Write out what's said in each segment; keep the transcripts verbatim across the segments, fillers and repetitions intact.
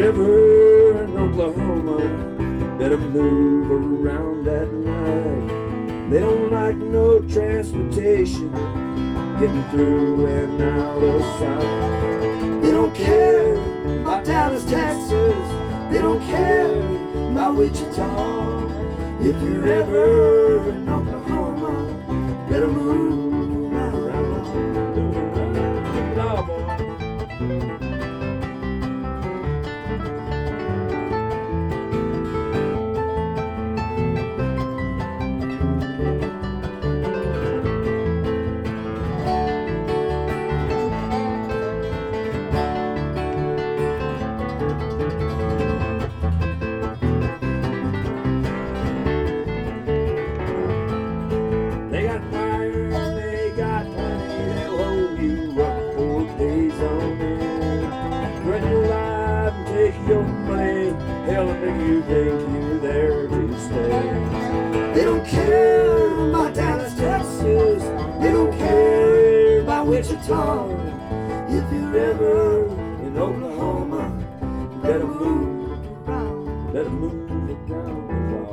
ever in Oklahoma, better move around at night. They don't like no transportation getting through and out of sight. They don't care about Dallas, Texas. They don't care about Wichita. If you're ever in Oklahoma, better move around. No, boy. Your money, hell, make you think you're there to stay. They don't care about Dallas, Texas. They don't care about Wichita. If you're ever in Oklahoma, you better move around. Better move around.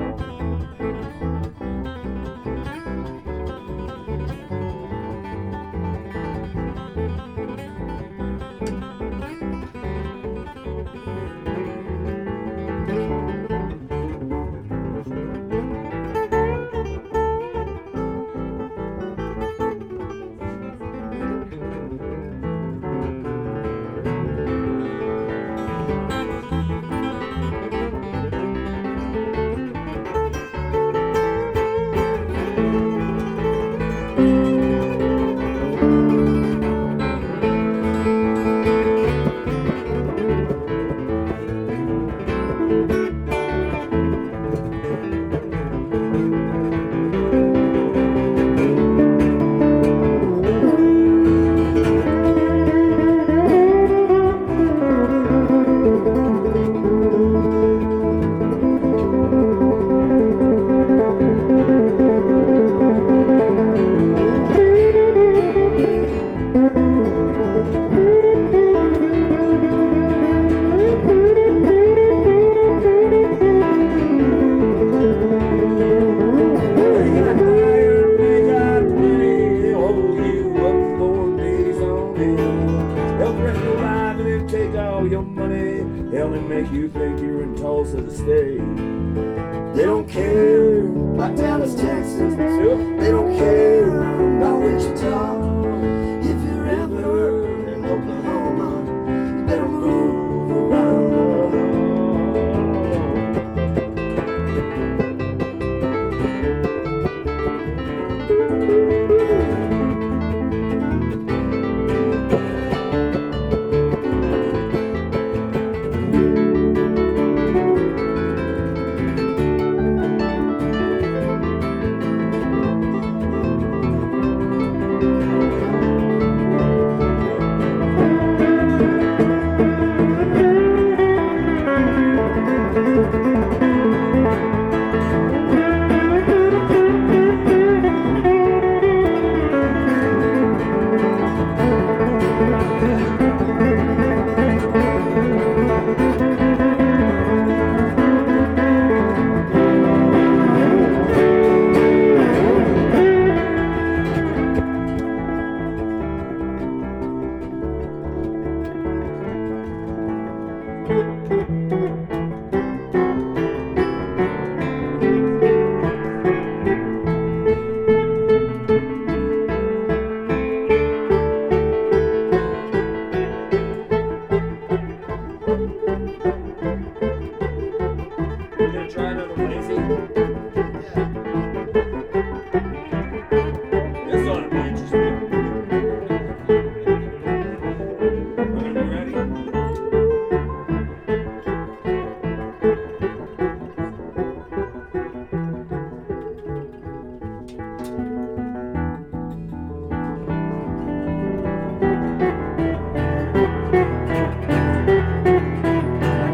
Your money, hell, and make you think you're in Tulsa to stay. They don't care about Dallas, Texas. They don't care